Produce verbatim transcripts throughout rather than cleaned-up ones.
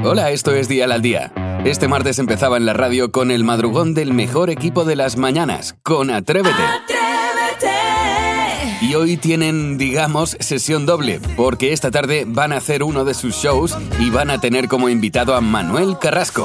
Hola, esto es Dial al Día. Este martes empezaba en la radio con el madrugón del mejor equipo de las mañanas, con Atrévete. ¡Atrévete! Y hoy tienen, digamos, sesión doble, porque esta tarde van a hacer uno de sus shows y van a tener como invitado a Manuel Carrasco.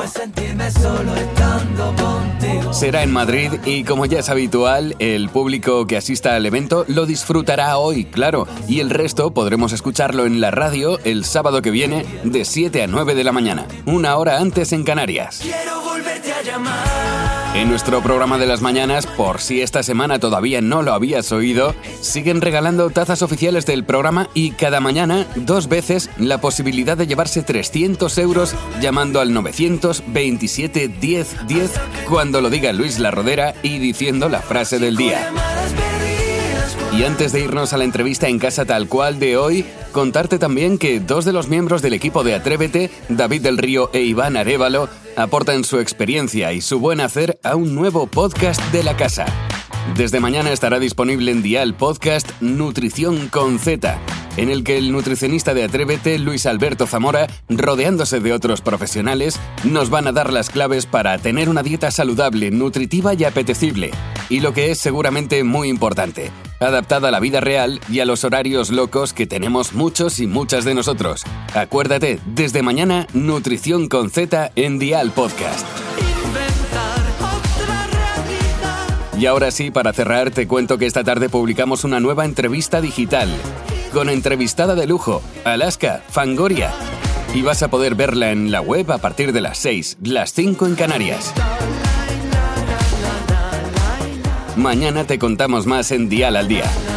Será en Madrid y, como ya es habitual, el público que asista al evento lo disfrutará hoy, claro, y el resto podremos escucharlo en la radio el sábado que viene de siete a nueve de la mañana, una hora antes en Canarias. Quiero volverte a llamar. En nuestro programa de las mañanas, por si esta semana todavía no lo habías oído, siguen regalando tazas oficiales del programa y cada mañana, dos veces, la posibilidad de llevarse trescientos euros llamando al novecientos veintisiete diez diez cuando lo diga Luis La Rodera y diciendo la frase del día. Y antes de irnos a la entrevista en Casa Tal Cual de hoy, contarte también que dos de los miembros del equipo de Atrévete, David del Río e Iván Arévalo, aportan su experiencia y su buen hacer a un nuevo podcast de la casa. Desde mañana estará disponible en Dial Podcast Nutrición con Z, en el que el nutricionista de Atrévete, Luis Alberto Zamora, rodeándose de otros profesionales, nos van a dar las claves para tener una dieta saludable, nutritiva y apetecible. Y lo que es seguramente muy importante, adaptada a la vida real y a los horarios locos que tenemos muchos y muchas de nosotros. Acuérdate, desde mañana, Nutrición con Z en Dial Podcast. Y ahora sí, para cerrar, te cuento que esta tarde publicamos una nueva entrevista digital, con entrevistada de lujo, Alaska Fangoria. Y vas a poder verla en la web a partir de las seis, las cinco en Canarias. Mañana te contamos más en Dial al Día.